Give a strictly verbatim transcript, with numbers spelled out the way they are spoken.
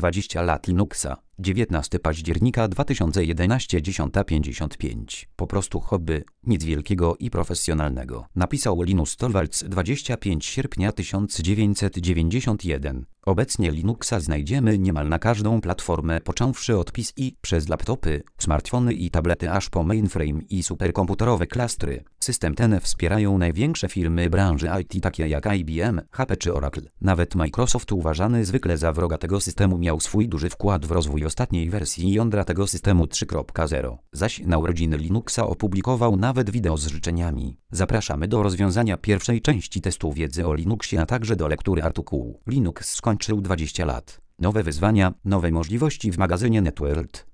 dwadzieścia lat Linuxa. dziewiętnastego października dwa tysiące jedenastego, dziesiąta pięćdziesiąt pięć. Po prostu hobby, nic wielkiego i profesjonalnego. Napisał Linus Torvalds dwudziestego piątego sierpnia tysiąc dziewięćset dziewięćdziesiątego pierwszego. Obecnie Linuxa znajdziemy niemal na każdą platformę, począwszy od P C i przez laptopy, smartfony i tablety aż po mainframe i superkomputerowe klastry. System ten wspierają największe firmy branży I T takie jak I B M, H P czy Oracle. Nawet Microsoft, uważany zwykle za wroga tego systemu, miał swój duży wkład w rozwój ostatniej wersji jądra tego systemu trzy kropka zero. Zaś na urodziny Linuxa opublikował nawet wideo z życzeniami. Zapraszamy do rozwiązania pierwszej części testu wiedzy o Linuxie, a także do lektury artykułu. Linux skończył dwadzieścia lat. Nowe wyzwania, nowe możliwości w magazynie NetWorld.